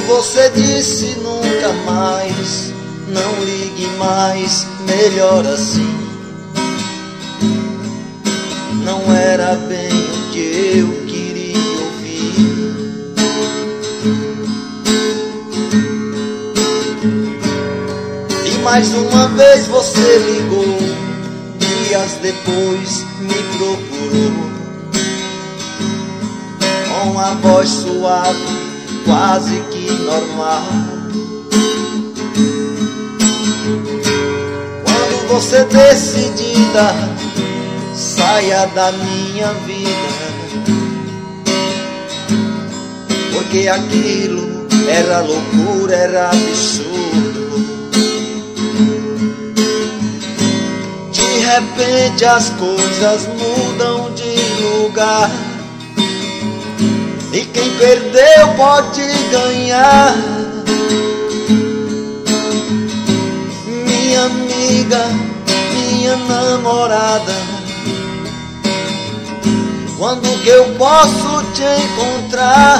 você disse nunca mais, não ligue mais, melhor assim. Não era bem o que eu queria ouvir. E mais uma vez você ligou, dias depois me procurou, com a voz suave, quase que normal. Quando você decidida, saia da minha vida, porque aquilo era loucura, era absurdo. De repente as coisas mudam de lugar, e quem perdeu pode ganhar. Minha amiga, minha namorada, quando que eu posso te encontrar?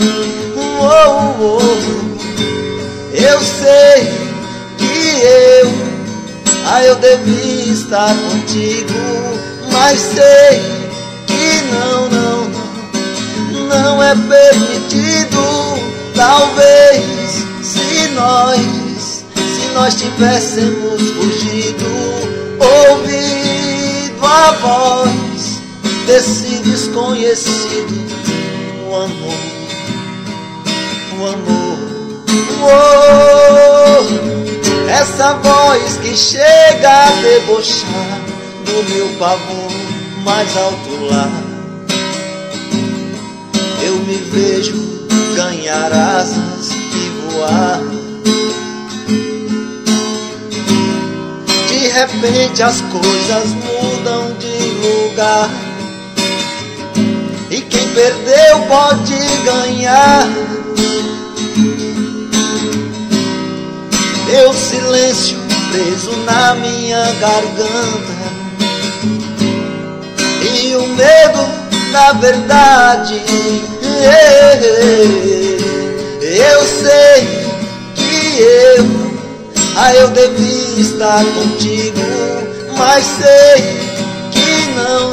Eu sei que eu devia estar contigo, mas sei que não é permitido. Talvez se nós tivéssemos fugido, ouvido a voz desse desconhecido, o amor, essa voz que chega a debochar do meu pavor mais alto lá. Eu me vejo ganhar asas e voar. De repente as coisas mudam de lugar, e quem perdeu pode ganhar. Meu silêncio preso na minha garganta, e o medo da verdade. Eu sei que eu devia estar contigo, mas sei que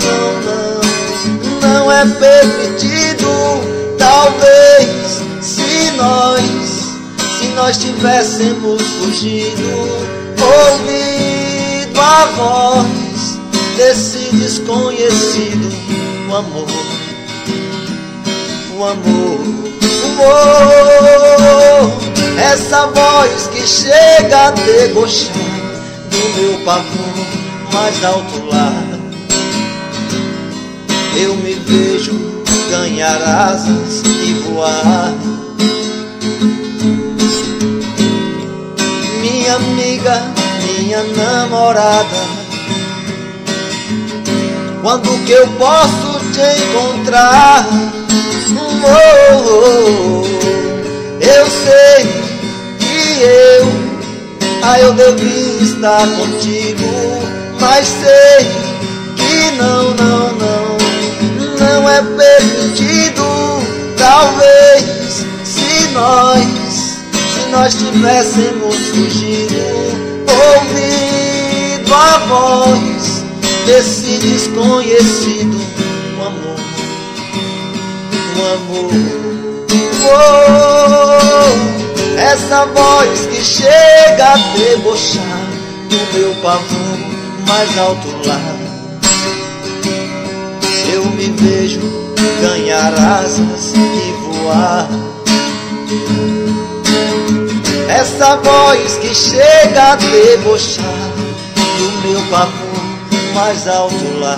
não é permitido. Talvez se nós tivéssemos fugido, ouvido a voz desse desconhecido, o amor, essa voz que chega a debochar do meu pavor mais alto lá. Eu me vejo ganhar asas e voar. Minha amiga, minha namorada, quando que eu posso te encontrar? Eu sei que eu devia estar contigo, mas sei que não é permitido. Talvez se nós tivéssemos fugido, ouvido a voz desse desconhecido, o amor, essa voz que chega a debochar do meu pavor mais alto lá. Eu me vejo ganhar asas e voar. Essa voz que chega a debochar do meu pavor mais alto lá.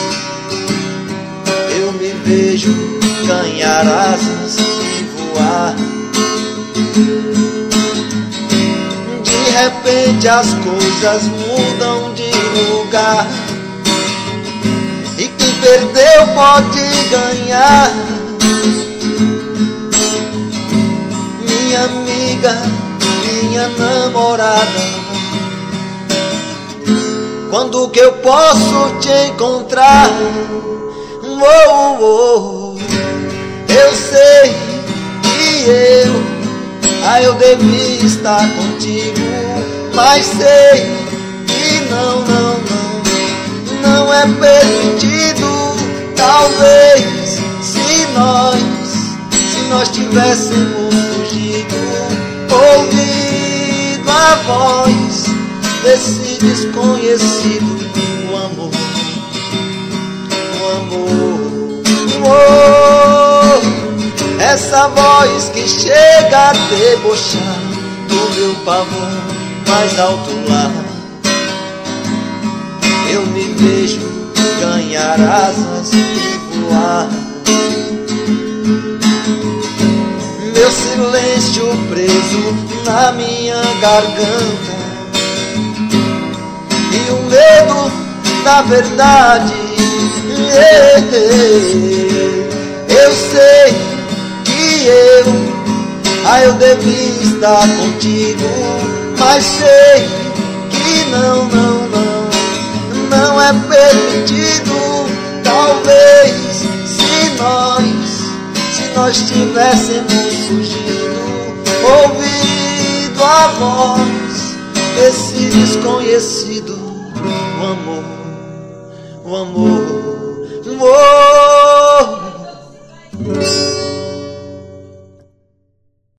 Eu me vejo ganhar asas e voar. De repente as coisas mudam de lugar, e quem perdeu pode ganhar. Minha amiga, minha namorada, quando que eu posso te encontrar? Eu sei que Ah, eu devia estar contigo, mas sei que não é permitido. Talvez se nós tivéssemos fugido, ouvido a voz desse desconhecido, o amor, essa voz que chega a debochar do meu pavor mais alto lá. Eu me vejo ganhar asas e voar. Meu silêncio preso na minha garganta e o medo da verdade. Eu sei que eu devia estar contigo, mas sei que não é permitido. Talvez se nós tivéssemos fugido, ouvido a voz desse desconhecido, o amor,